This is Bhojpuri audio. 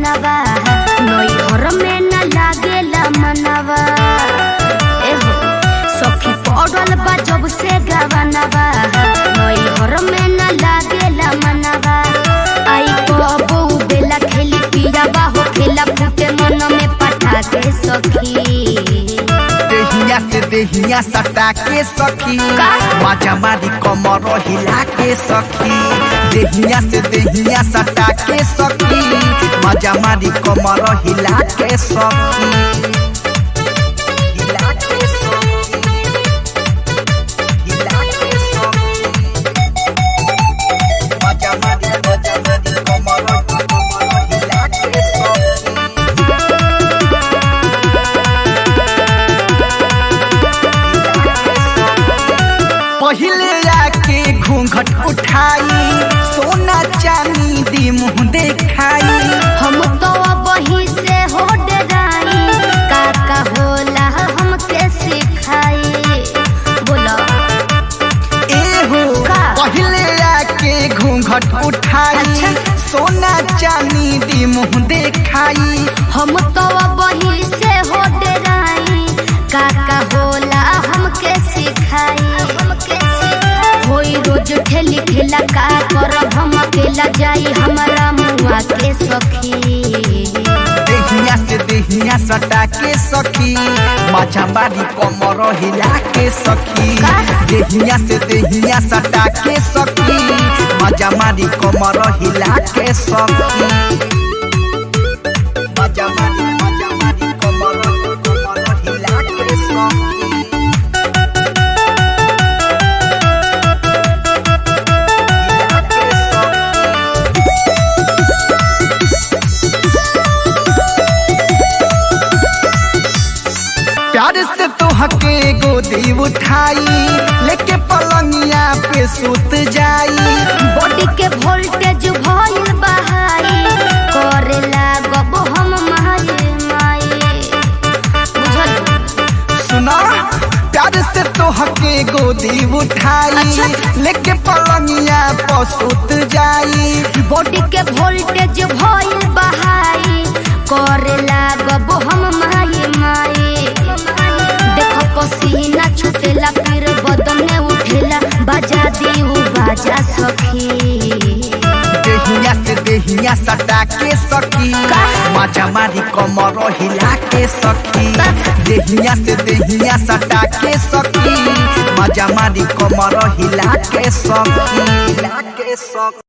गवनवा नई घर में न लागेला मनवा एहो सखी पड़ल बा जब से गवनवा नई घर में न लागेला मनवा आई कबो बेला खेली पिया बाहो खेला फूटे मन में पटा के सखी देहिया से देहिया सटा के सखी मजा मारी कमर हिला के सखी देहिया से देहिया सटा के सखी मजा मारी कमर हिला के सखी हिला के सखी हिला के सखी मजा मारी कमर हिला के सखी पहिले आके घूंघट उठाई सोना चांदी दी मुँह देखाई हम तो वही से हो डराई काका होला हमके सिखाई बोलो एहो पहिले आके घूंघट उठाई अच्छा। सोना चांदी दी मुँह देखाई हम तो वही से हो डराई काका होला हमके सिखाई होई रोज ठेली ठेला का करब हम अकेला जाई हमारा मुआ के सखी देहिया से देहिया सटा के सखी मजा मारी कमर हिला के सखी देहिया से देहिया सटा के सखी मजा मारी कमर हिला के सखी मजा मारी कमर हिला के सखी प्यार से तो हके गोदी उठाई लेके पलंगिया पे सुत जाई बॉडी के वोल्टेज भइल बहाई करे लागब हम माई माई बुझल सुना प्यार से तो हके गोदी उठाई अच्छा। लेके पलंगिया पे सुत जाई बॉडी के वोल्टेज भइल बहाई करे लागब हम माई माई देखो पसीना छूटेला फिर बदन में उठेला बाजा दी उ बाजा सखी देहिया से देहिया सटा के सखी मजा मारी कमर हिला के सखी देहिया से देहिया सटा के सखी मजा मारी कमर हिला के सखी हिला के सखी।